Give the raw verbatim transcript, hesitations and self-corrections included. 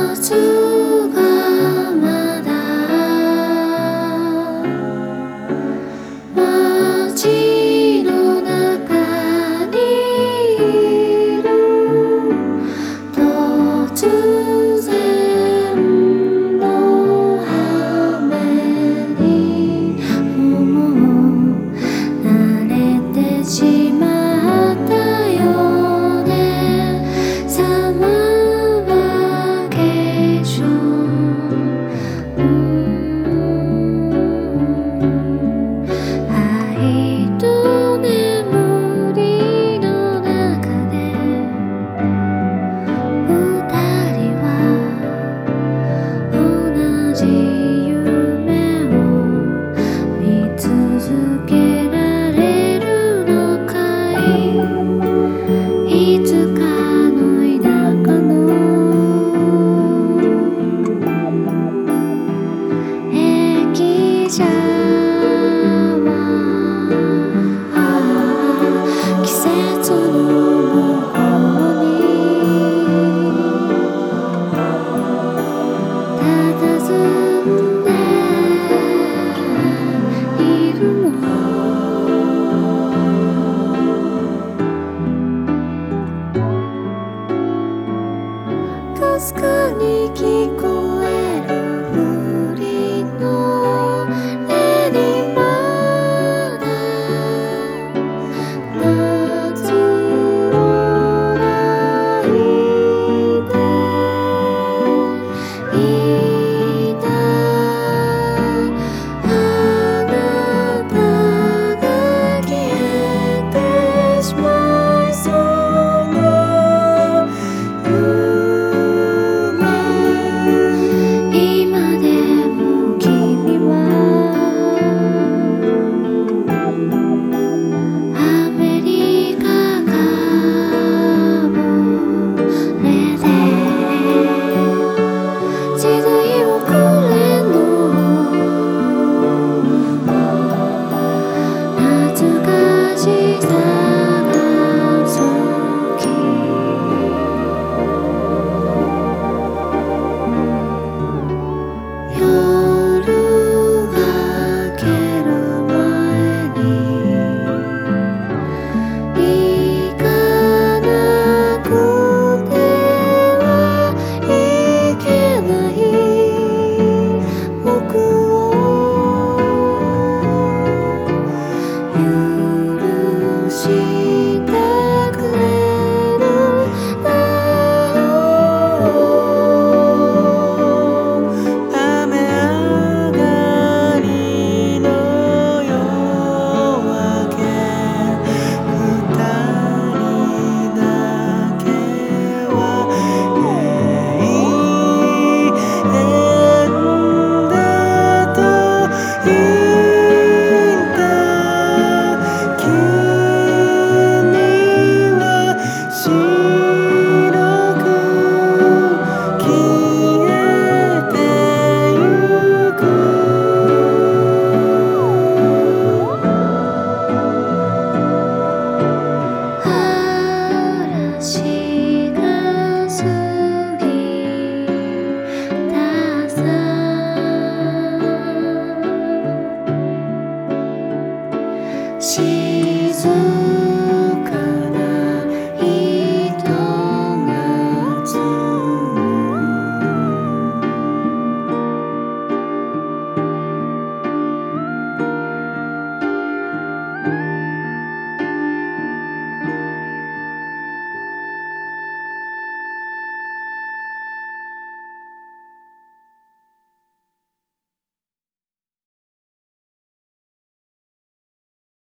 夏がまだ街の中にいる。突然の雨にもう慣れてしまったよね。サマーバケーション、愛と眠りの中で二人は同じ夢を見続けられるのかい。いつかの田舎の駅舎は季節の向こうに佇んでいるの。かすかに聞こえる